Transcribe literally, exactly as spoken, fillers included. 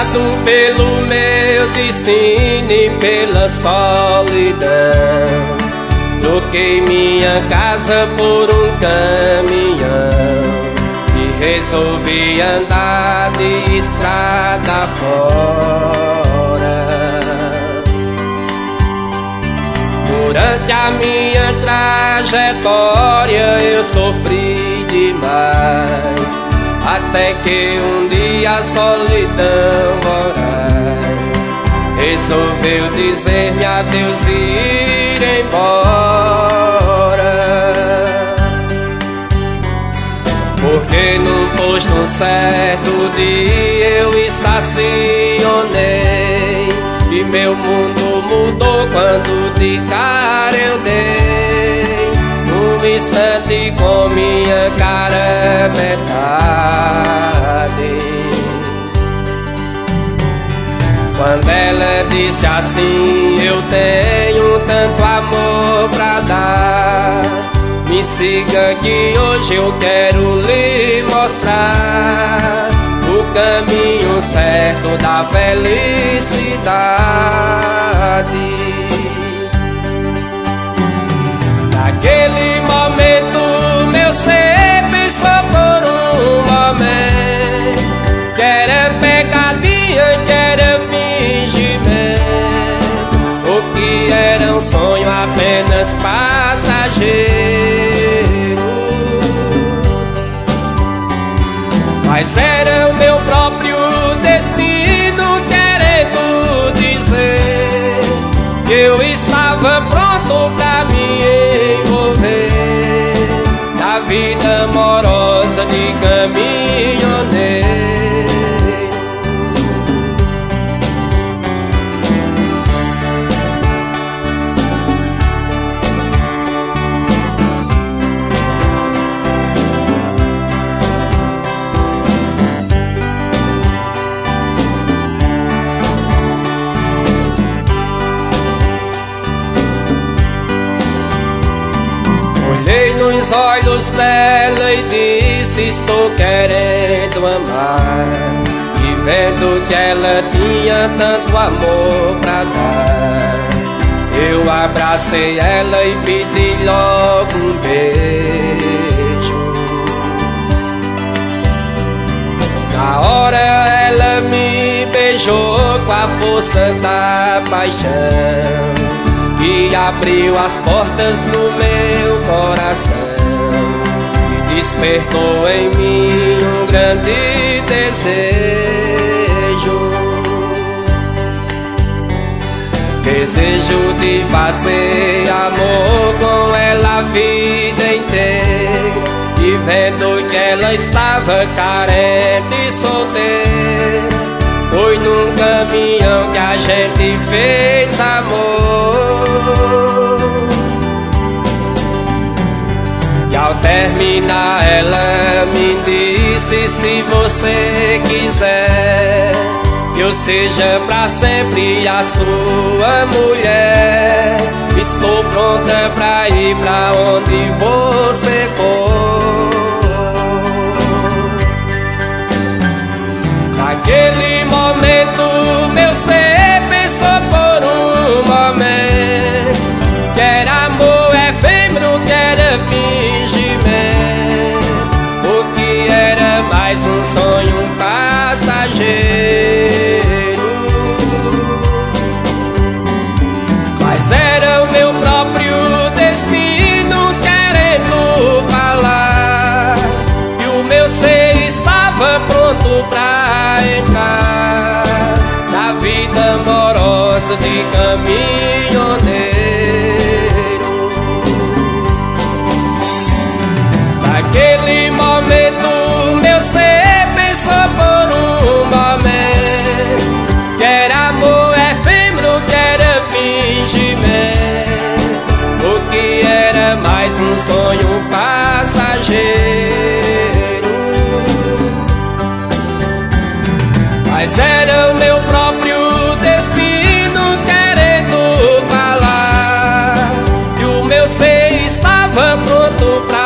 levado pelo meu destino e pela solidão. Troquei minha casa por um caminhão e resolvi andar de estrada fora. Durante a minha trajetória eu sofri demais, até que um dia a solidão voraz resolveu dizer-me adeus e ir embora. Porque num posto certo dia eu estacionei e meu mundo mudou quando de cara eu dei um instante com minha cara metade. Quando ela disse assim: eu tenho tanto amor pra dar, me siga que hoje eu quero lhe mostrar o caminho certo da felicidade. Naquele momento meu ser pensou por um momento que era pegadinha, que era fingimento, ou que era um sonho apenas passageiro. Mas era o meu próprio destino querendo dizer que eu estava pronto pra me envolver na vida amorosa de caminhoneiro. Olhei nos olhos dela e disse: estou querendo amar. E vendo que ela tinha tanto amor pra dar, eu abracei ela e pedi logo um beijo. Na hora ela me beijou com a força da paixão e abriu as portas no meu coração e despertou em mim um grande desejo. Desejo de fazer amor com ela a vida inteira. E vendo que ela estava carente e solteira, foi num caminhão que a gente fez amor. E ao terminar ela me disse: se você quiser que eu seja pra sempre a sua mulher, estou pronta pra ir pra onde você for. Naquele momento meu ser pensou por um momento que era amor efêmero, que era fingimento, o que era mais um sonho, um passageiro. Mas era o meu próprio destino querendo falar que o meu ser estava pronto pra entrar na vida amorosa de caminhoneiro. Naquele momento meu ser pensou por um momento que era amor efêmero, que era fingimento, o que era mais um sonho, um passageiro. Mas era o meu próprio destino querendo falar que o meu ser estava pronto pra